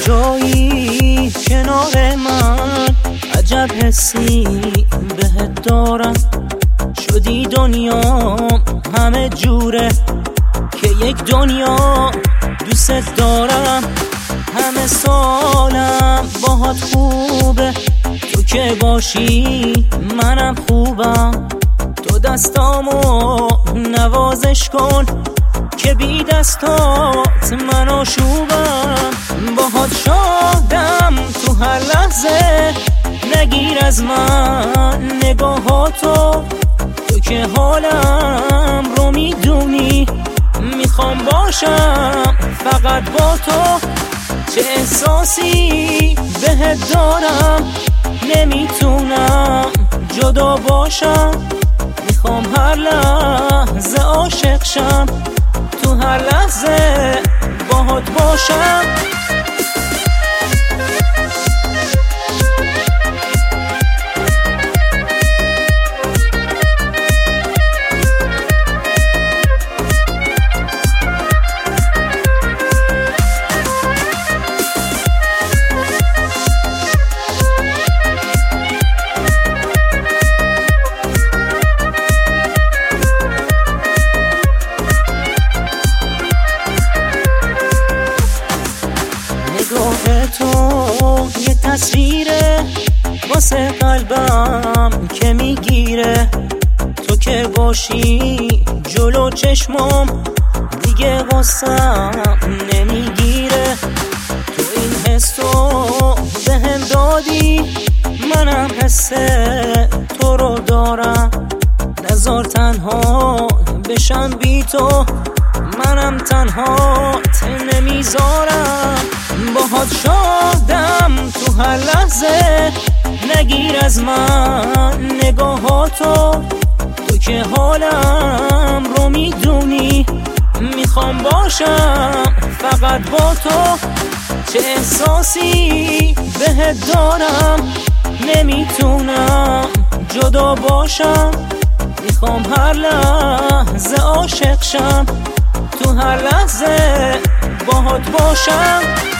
جایی کنار من، عجب حسی بهت دارم. شدی دنیا همه جوره که یک دنیا دوست دارم. همه سالم باهات خوبه، تو که باشی منم خوبم. تو دستامو نوازش کن که بی دستات من آشوبم. باهات شادم تو هر لحظه، نگیر از من نگاهاتو. تو که حالم رو میدونی، میخوام باشم فقط با تو. چه احساسی بهت دارم، نمیتونم جدا باشم. میخوام هر لحظه عاشق شم، تو هر لحظه باهات باشم. نگاه تو یه تصویره واسه قلبم که میگیره. تو که باشی جلو چشمم، دیگه واسم نمیگیره. تو این حسو بهم دادی، منم حس تو رو دارم. نذار تنها بشم بی تو، منم تنهات نمیذارم. باهات شادم تو هر لحظه، نگیر از من نگاهاتو. تو که حالم رو میدونی، میخوام باشم فقط با تو. چه احساسی بهت دارم، نمیتونم جدا باشم. میخوام هر لحظه عاشق شم، تو هر لحظه باهات باشم.